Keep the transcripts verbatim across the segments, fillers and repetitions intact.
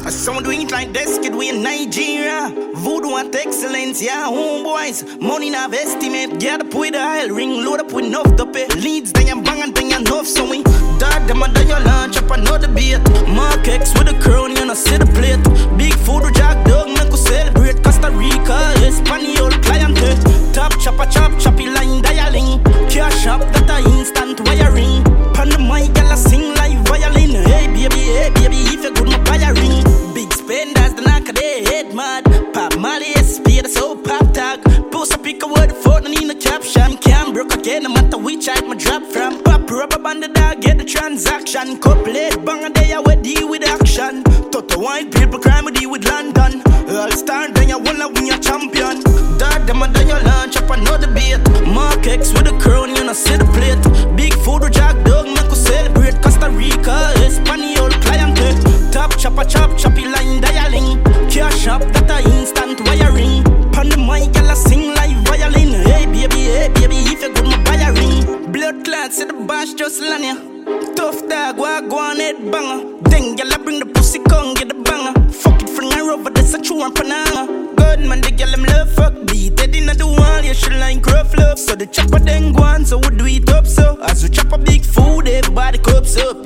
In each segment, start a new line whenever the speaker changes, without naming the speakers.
I sound do it like this, kid, we in Nigeria. Voodoo and excellence, yeah, homeboys. Money nav estimate, get up with the oil ring, load up with enough to pay. Leads, then you bang and then you enough, so we dog them under your lunch up another beat. Mark X with a crown, you know, see the plate. Big food, jack dog, make us celebrate. Costa Rica, Espanol, clientele. Top chopper, chop, choppy line, dialing. Cash up, that a instant wiring. Pan the mic, girl, I sing like violin. Hey, baby, hey, baby, if you good, my buy a ring. Big spenders, the knock of their head mad. Pop Molly, S P, that's so pop tag. Post a pick a word for the in the caption. Can't broke again, no matter which I my drop from. Pop rubber band the dog, get the transaction. Couplate, bang a day, I would deal with action. Toto white people crime, we deal with London. All star, then you wanna win your champion. Dog them under your lunch, up another beat. Mark X with a crown, you know, see the plate. Big food, jack dog, make us celebrate. Costa Rica, Espanol, clientele. Top chopper, chop, choppy line, dialing. Cash up, that a instant wiring. Pan the mic, girl, I sing like violin. Hey, baby, hey, baby, if you good, my buy a ring. Blood clots in the bash, just land ya. Tough dog, walk, go on, head banger. Then, girl, I bring the pussy, come get the banger. Fuck it, fling her over, that's a true and banana. Good man, the girl, I'm love, fuck beat. They didn't do one, you should like rough love. So the chopper then go on, so we do it up, so. As we chop a big food, everybody cups up.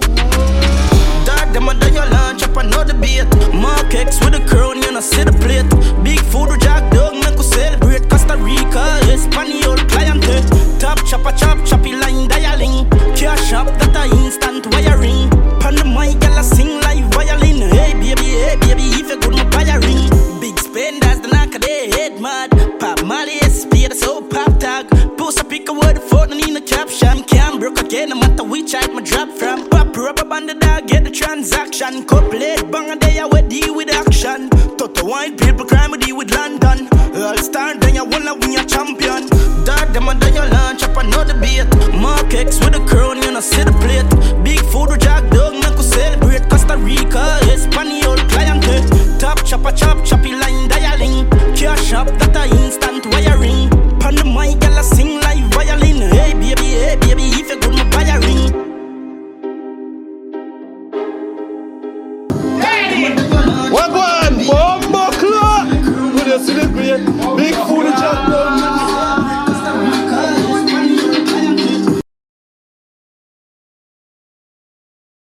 Dog them under your lunch, up another beat. Mark X with a crown, you know, see the plate. Big food, jack dog, make us celebrate. Costa Rica, Espanol, clientele. Top chopper, chop, choppy line, dialing. Cash up, that a instant wiring. Pan the mic, girl, I sing like violin. Hey, baby, hey, baby, if you good, my buy a ring. Big spenders, the knock of their head mad. Pop Molly, S P, that's so pop tag. Post a pick a word for the in the caption. Can't broke again, no matter which I my drop from. Pop rubber band the dog, get the transaction. Couplate, bang a day, I would deal with action. Toto white people crime, we deal with London. All star, then you wanna win your champion. Dog them under your lunch, up another beat. Mark X with a crown, you know, see the plate. Big food, jack dog, make us celebrate. Costa Rica, Espanol, clientele. Top chopper, chop, choppy line, dialing. Cash up, that a instant wiring. Pan the mic, girl, I sing like violin. Hey, baby, hey, baby, if you good, my buy a ring.
Well,